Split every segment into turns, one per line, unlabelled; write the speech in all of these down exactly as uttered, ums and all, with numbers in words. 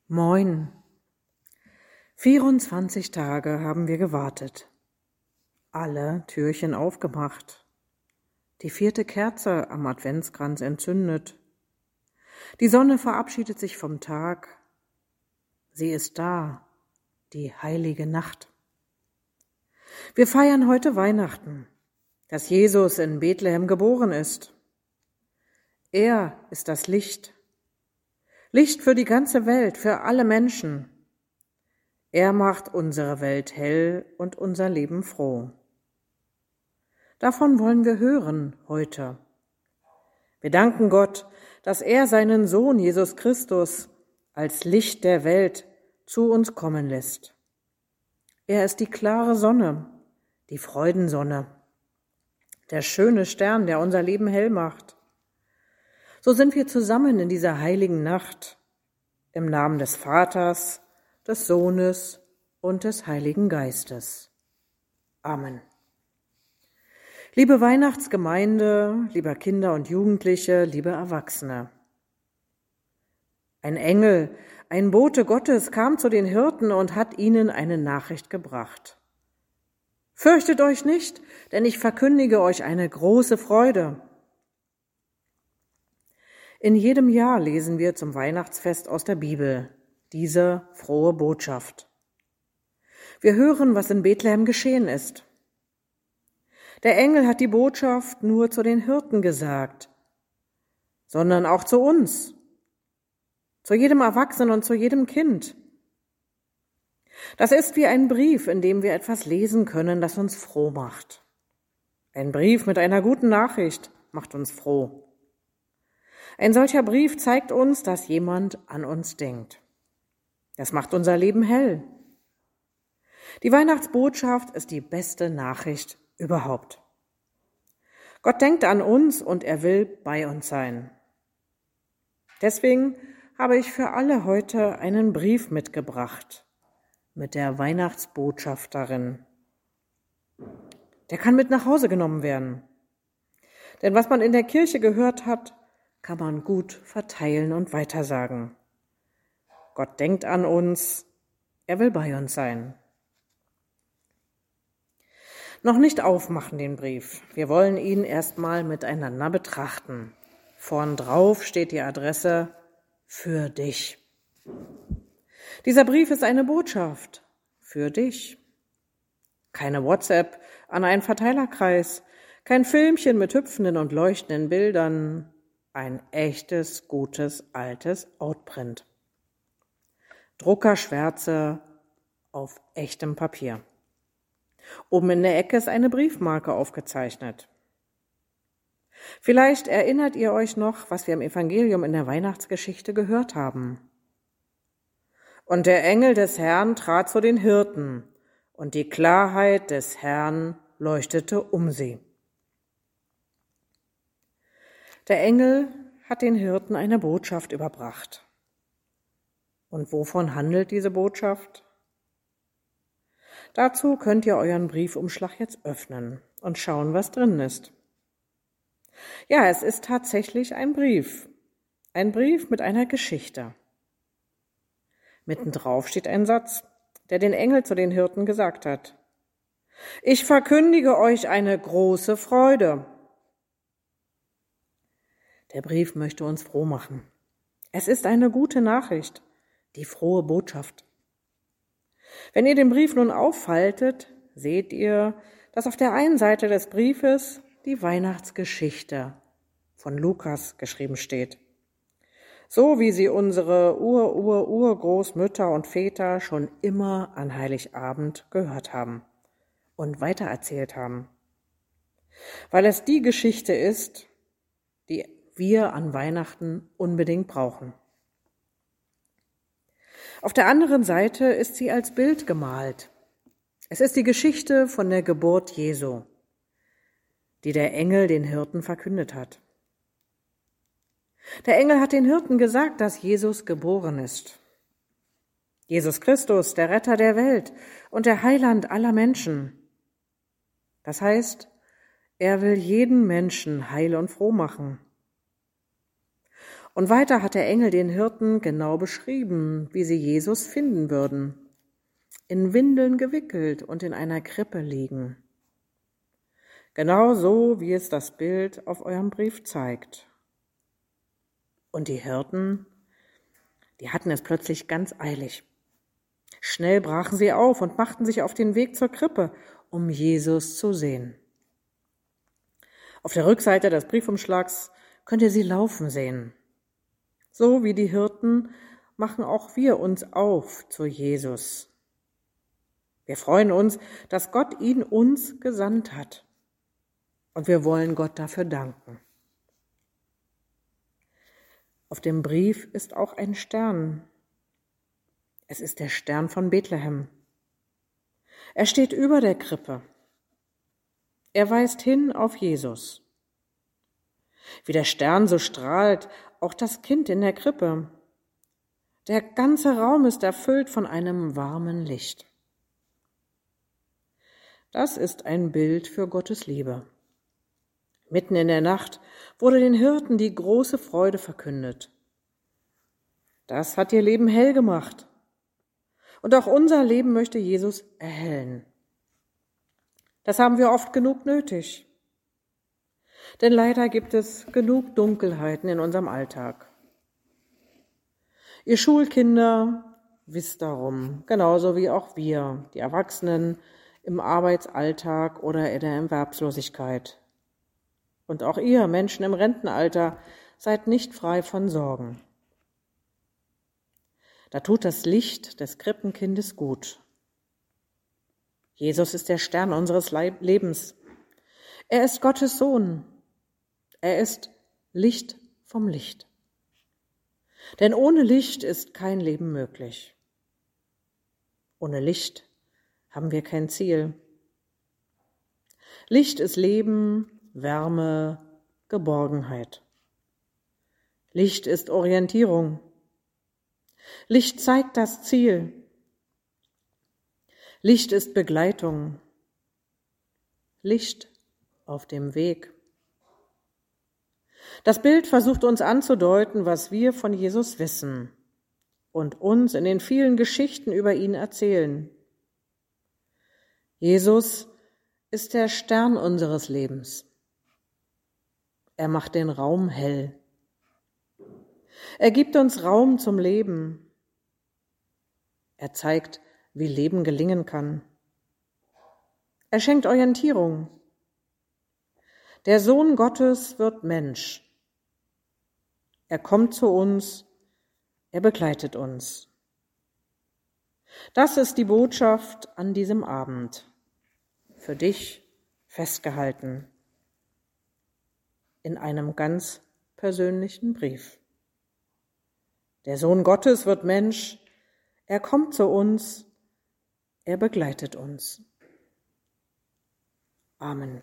Moin. vierundzwanzig Tage haben wir gewartet. Alle Türchen aufgemacht. Die vierte Kerze am Adventskranz entzündet. Die Sonne verabschiedet sich vom Tag. Sie ist da, die heilige Nacht. Wir feiern heute Weihnachten, dass Jesus in Bethlehem geboren ist. Er ist das Licht. Licht für die ganze Welt, für alle Menschen. Er macht unsere Welt hell und unser Leben froh. Davon wollen wir hören heute. Wir danken Gott, dass er seinen Sohn Jesus Christus als Licht der Welt zu uns kommen lässt. Er ist die klare Sonne, die Freudensonne, der schöne Stern, der unser Leben hell macht. So sind wir zusammen in dieser heiligen Nacht, im Namen des Vaters, des Sohnes und des Heiligen Geistes. Amen. Liebe Weihnachtsgemeinde, lieber Kinder und Jugendliche, liebe Erwachsene. Ein Engel, ein Bote Gottes kam zu den Hirten und hat ihnen eine Nachricht gebracht. Fürchtet euch nicht, denn ich verkündige euch eine große Freude. In jedem Jahr lesen wir zum Weihnachtsfest aus der Bibel diese frohe Botschaft. Wir hören, was in Bethlehem geschehen ist. Der Engel hat die Botschaft nur zu den Hirten gesagt, sondern auch zu uns, zu jedem Erwachsenen und zu jedem Kind. Das ist wie ein Brief, in dem wir etwas lesen können, das uns froh macht. Ein Brief mit einer guten Nachricht macht uns froh. Ein solcher Brief zeigt uns, dass jemand an uns denkt. Das macht unser Leben hell. Die Weihnachtsbotschaft ist die beste Nachricht überhaupt. Gott denkt an uns und er will bei uns sein. Deswegen habe ich für alle heute einen Brief mitgebracht mit der Weihnachtsbotschaft darin. Der kann mit nach Hause genommen werden. Denn was man in der Kirche gehört hat, kann man gut verteilen und weitersagen. Gott denkt an uns, er will bei uns sein. Noch nicht aufmachen den Brief. Wir wollen ihn erstmal miteinander betrachten. Vorn drauf steht die Adresse für dich. Dieser Brief ist eine Botschaft für dich. Keine WhatsApp an einen Verteilerkreis, kein Filmchen mit hüpfenden und leuchtenden Bildern, ein echtes, gutes, altes Outprint. Druckerschwärze auf echtem Papier. Oben in der Ecke ist eine Briefmarke aufgezeichnet. Vielleicht erinnert ihr euch noch, was wir im Evangelium in der Weihnachtsgeschichte gehört haben. Und der Engel des Herrn trat zu den Hirten, und die Klarheit des Herrn leuchtete um sie. Der Engel hat den Hirten eine Botschaft überbracht. Und wovon handelt diese Botschaft? Dazu könnt ihr euren Briefumschlag jetzt öffnen und schauen, was drin ist. Ja, es ist tatsächlich ein Brief. Ein Brief mit einer Geschichte. Mittendrauf steht ein Satz, der den Engel zu den Hirten gesagt hat. Ich verkündige euch eine große Freude. Der Brief möchte uns froh machen. Es ist eine gute Nachricht, die frohe Botschaft. Wenn ihr den Brief nun auffaltet, seht ihr, dass auf der einen Seite des Briefes die Weihnachtsgeschichte von Lukas geschrieben steht. So wie sie unsere Ur-Ur-Urgroßmütter und Väter schon immer an Heiligabend gehört haben und weitererzählt haben. Weil es die Geschichte ist, die wir an Weihnachten unbedingt brauchen. Auf der anderen Seite ist sie als Bild gemalt. Es ist die Geschichte von der Geburt Jesu, die der Engel den Hirten verkündet hat. Der Engel hat den Hirten gesagt, dass Jesus geboren ist. Jesus Christus, der Retter der Welt und der Heiland aller Menschen. Das heißt, er will jeden Menschen heil und froh machen. Und weiter hat der Engel den Hirten genau beschrieben, wie sie Jesus finden würden. In Windeln gewickelt und in einer Krippe liegen. Genau so, wie es das Bild auf eurem Brief zeigt. Und die Hirten, die hatten es plötzlich ganz eilig. Schnell brachen sie auf und machten sich auf den Weg zur Krippe, um Jesus zu sehen. Auf der Rückseite des Briefumschlags könnt ihr sie laufen sehen. So wie die Hirten machen auch wir uns auf zu Jesus. Wir freuen uns, dass Gott ihn uns gesandt hat. Und wir wollen Gott dafür danken. Auf dem Brief ist auch ein Stern. Es ist der Stern von Bethlehem. Er steht über der Krippe. Er weist hin auf Jesus. Wie der Stern so strahlt auch das Kind in der Krippe. Der ganze Raum ist erfüllt von einem warmen Licht. Das ist ein Bild für Gottes Liebe. Mitten in der Nacht wurde den Hirten die große Freude verkündet. Das hat ihr Leben hell gemacht. Und auch unser Leben möchte Jesus erhellen. Das haben wir oft genug nötig. Denn leider gibt es genug Dunkelheiten in unserem Alltag. Ihr Schulkinder wisst darum, genauso wie auch wir, die Erwachsenen, im Arbeitsalltag oder in der Erwerbslosigkeit. Und auch ihr, Menschen im Rentenalter, seid nicht frei von Sorgen. Da tut das Licht des Krippenkindes gut. Jesus ist der Stern unseres Lebens. Er ist Gottes Sohn. Er ist Licht vom Licht. Denn ohne Licht ist kein Leben möglich. Ohne Licht haben wir kein Ziel. Licht ist Leben, Wärme, Geborgenheit. Licht ist Orientierung. Licht zeigt das Ziel. Licht ist Begleitung. Licht auf dem Weg. Das Bild versucht uns anzudeuten, was wir von Jesus wissen und uns in den vielen Geschichten über ihn erzählen. Jesus ist der Stern unseres Lebens. Er macht den Raum hell. Er gibt uns Raum zum Leben. Er zeigt, wie Leben gelingen kann. Er schenkt Orientierung. Der Sohn Gottes wird Mensch. Er kommt zu uns, er begleitet uns. Das ist die Botschaft an diesem Abend, für dich festgehalten, in einem ganz persönlichen Brief. Der Sohn Gottes wird Mensch, er kommt zu uns, er begleitet uns. Amen.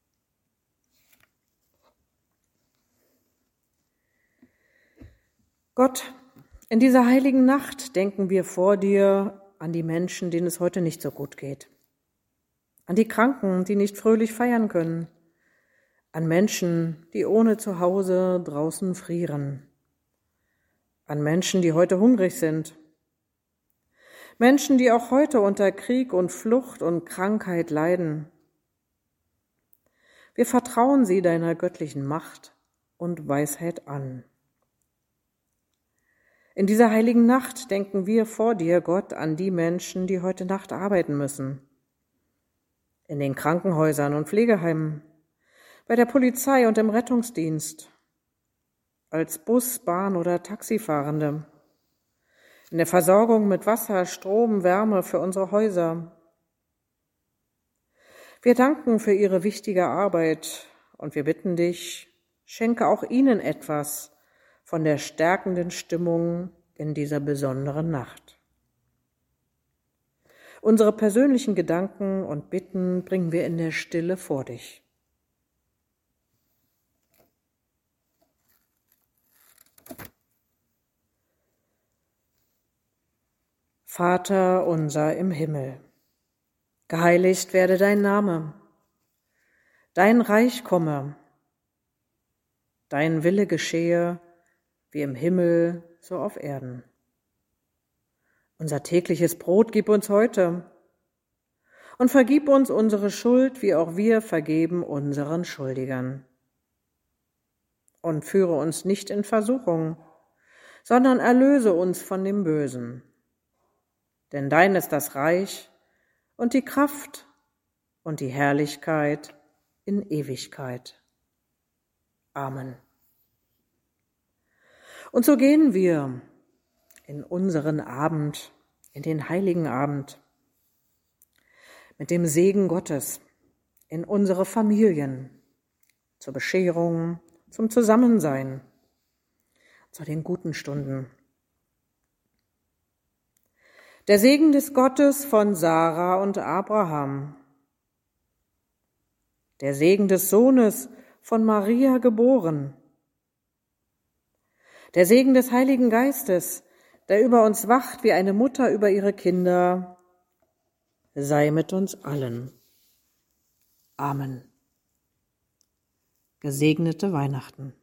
Gott, in dieser heiligen Nacht denken wir vor dir an die Menschen, denen es heute nicht so gut geht. An die Kranken, die nicht fröhlich feiern können. An Menschen, die ohne Zuhause draußen frieren. An Menschen, die heute hungrig sind. Menschen, die auch heute unter Krieg und Flucht und Krankheit leiden. Wir vertrauen sie deiner göttlichen Macht und Weisheit an. In dieser heiligen Nacht denken wir vor dir, Gott, an die Menschen, die heute Nacht arbeiten müssen. In den Krankenhäusern und Pflegeheimen, bei der Polizei und im Rettungsdienst, als Bus-, Bahn- oder Taxifahrende, in der Versorgung mit Wasser, Strom, Wärme für unsere Häuser. Wir danken für ihre wichtige Arbeit und wir bitten dich, schenke auch ihnen etwas von der stärkenden Stimmung in dieser besonderen Nacht. Unsere persönlichen Gedanken und Bitten bringen wir in der Stille vor dich. Vater unser im Himmel, geheiligt werde dein Name, dein Reich komme, dein Wille geschehe, wie im Himmel, so auf Erden. Unser tägliches Brot gib uns heute und vergib uns unsere Schuld, wie auch wir vergeben unseren Schuldigern. Und führe uns nicht in Versuchung, sondern erlöse uns von dem Bösen. Denn dein ist das Reich und die Kraft und die Herrlichkeit in Ewigkeit. Amen. Und so gehen wir in unseren Abend, in den heiligen Abend, mit dem Segen Gottes in unsere Familien, zur Bescherung, zum Zusammensein, zu den guten Stunden. Der Segen des Gottes von Sarah und Abraham, der Segen des Sohnes von Maria geboren, der Segen des Heiligen Geistes, der über uns wacht wie eine Mutter über ihre Kinder, sei mit uns allen. Amen. Gesegnete Weihnachten.